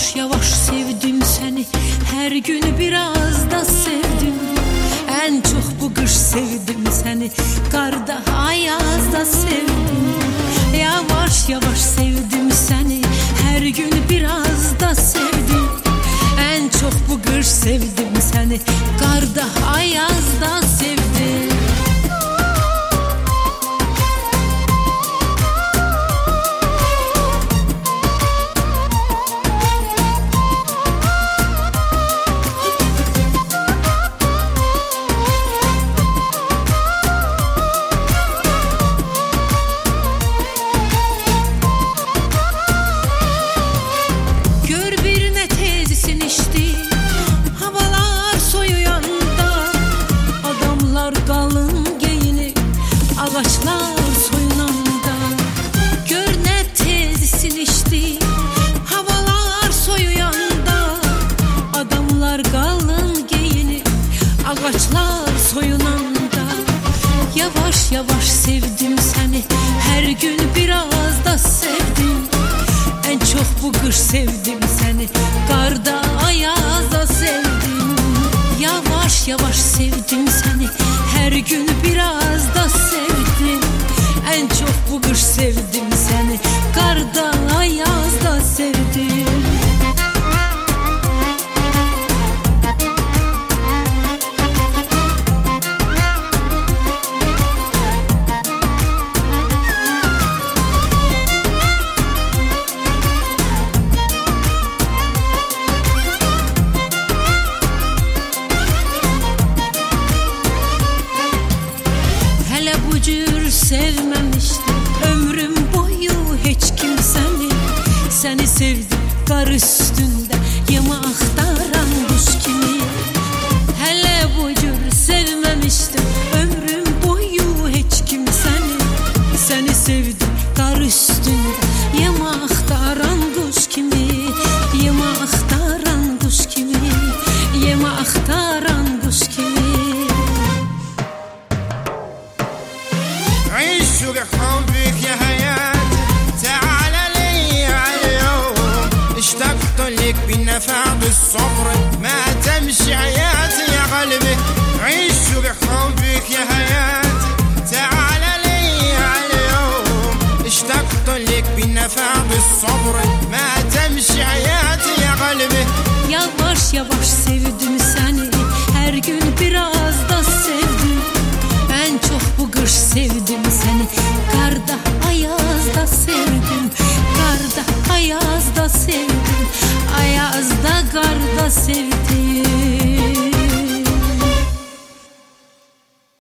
Yavaş yavaş sevdim seni, her gün biraz da sevdim. En çok bu kış sevdim seni, karda ayazda sevdim. Yavaş yavaş sevdim seni, her gün biraz da sevdim. En çok bu kış sevdim seni, karda ayazda sevdim. Ağaçlar soyunanda, gör ne tez sinişti. Havalar soyuyanda, adamlar kalın giyinip ağaçlar soyunanda. Yavaş yavaş sevdim seni, her gün biraz da sevdim. En çok bu kış sevdim seni, karda ayazda sevdim. Yavaş yavaş sevdim seni, her gün biraz da sevdim. En çok bu kış sevdim seni, karda ayazda sevdim. Hele bu cür sevmemiştim ömrüm boyu hiç kimseni. Seni sevdim kar üstünde yeme aktaran kuş kimi. Hele bu cür sevmemiştim ömrüm boyu hiç kimseni. Seni sevdim kar üstünde yeme aktaran kuş kimi. Yeme aktaran kuş kimi. Yeme aktaran kuş kimi. عيشوا بحبك يا حياة تعال لي عاليوم اشتقت لك بالنفع بالصبر ما تمشي حياتي يا قلبي عيشوا بحبك يا حياة تعال لي عاليوم اشتقت لك بالنفع بالصبر ما تمشي حياتي يا قلبي. Yavaş yavaş sevdim seni, her gün biraz da sevdim. En çok bu kış sevdim seni, karda ayazda sevdim.